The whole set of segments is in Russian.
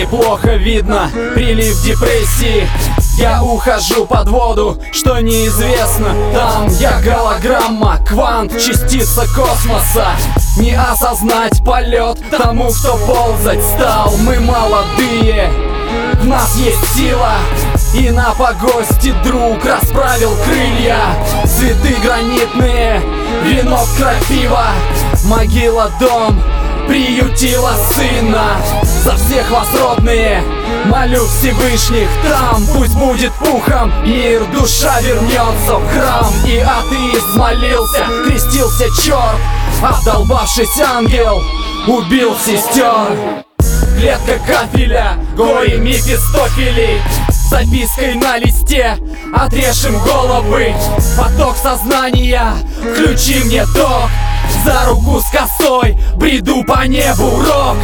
неплохо видно прилив депрессии. Я ухожу под воду, что неизвестно. Там я голограмма, квант, частица космоса. Не осознать полет тому, кто ползать стал. Мы молодые, в нас есть сила, и на погосте друг расправил крылья. Цветы гранитные, венок крапива, могила дом приютила сына. За всех вас, родные, молю Всевышних там. Пусть будет пухом мир, душа вернется в храм. И атеист молился, крестился черт, обдолбавшись ангел убил сестер. Клетка кафеля, горе Мефистофелей, запиской на листе отрежем головы. Поток сознания, включи мне ток. За руку с косой бреду по небу рок.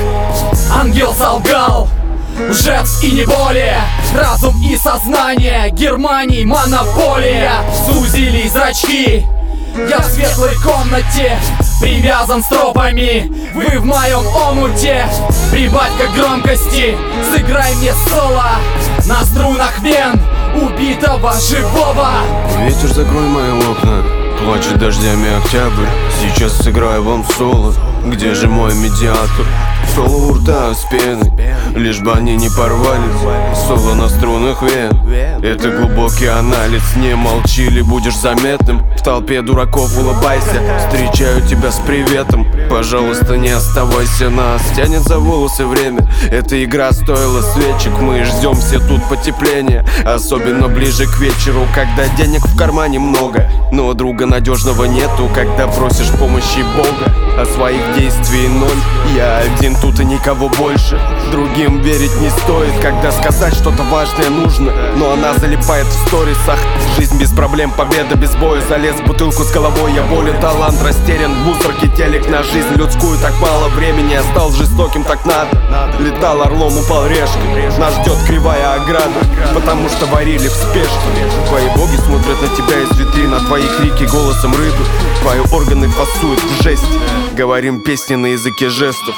Ангел солгал, лжец и не более. Разум и сознание, Германии монополия. Сузили зрачки, я в светлой комнате, привязан стропами. Вы в моем омуте, прибавь-ка громкости. Сыграй мне соло на струнах вен убитого живого. Ветер, закрой мои окна, плачет дождями октябрь. Сейчас сыграю вам соло, где же мой медиатор? Соло у рта с пеной, лишь бы они не порвались. Соло на струнах вен, это глубокий анализ. Не молчи, или будешь заметным. В толпе дураков улыбайся, встречаю тебя с приветом. Пожалуйста, не оставайся, нас тянет за волосы время. Эта игра стоила свечек, мы ждем все тут потепления. Особенно ближе к вечеру, когда денег в кармане много, но друга надежного нету, когда просишь помощи Бога. А своих действий ноль, я один тут и никого больше. Другим верить не стоит, когда сказать что-то важное нужно, но она залипает в сторисах. Жизнь без проблем, победа без боя. Залез в бутылку с головой, я болен, талант растерян. В мусорке телек на жизнь людскую, так мало времени. Я стал жестоким, так надо. Летал орлом, упал решкой. Нас ждет кривая ограда, потому что варили в спешке. Твои боги смотрят на тебя из витрин, а твои крики голосом рыбы. Твои органы фасуют в жесть, говорим песни на языке жестов.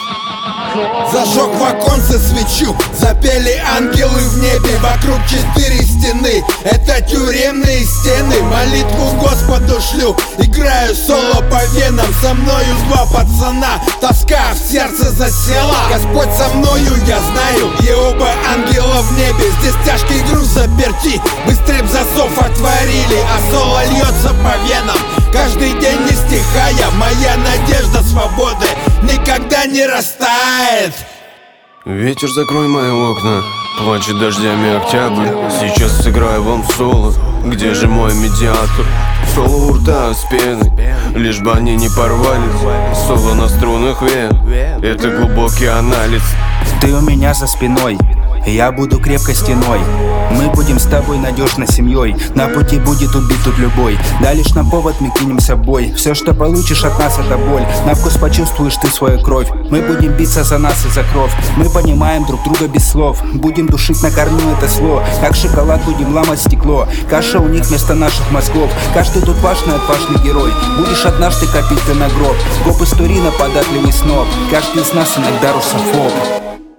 Зажег в оконце свечу, запели ангелы в небе. Вокруг 4 стены, это тюремные стены. Молитву Господу шлю, играю соло по венам. Со мною 2 пацана, тоска в сердце засела. Господь со мною, я знаю, и оба ангела в небе. Здесь тяжкий груз заперти, быстрее б засов отворили. А соло льется по венам, каждый день не стихая. Моя надежда свободы никогда не растает. Ветер, закрой мои окна, плачет дождями октябрь. Сейчас сыграю вам соло, где же мой медиатор? Соло у рта с пеной, лишь бы они не порвались. Соло на струнах вен, это глубокий анализ. Ты у меня за спиной, я буду крепкой стеной. Мы будем с тобой надежной семьей. На пути будет убит тут любой. Дали нам повод, мы кинемся в бой. Все, что получишь от нас, это боль. На вкус почувствуешь ты свою кровь. Мы будем биться за нас и за кровь. Мы понимаем друг друга без слов. Будем душить на корню это зло. Как шоколад будем ломать стекло. Каша у них вместо наших мозгов. Каждый тут важный, отважный герой. Будешь однажды копить ты на гроб. Гоп истории на податливый сноб. Каждый из нас иногда русофоб.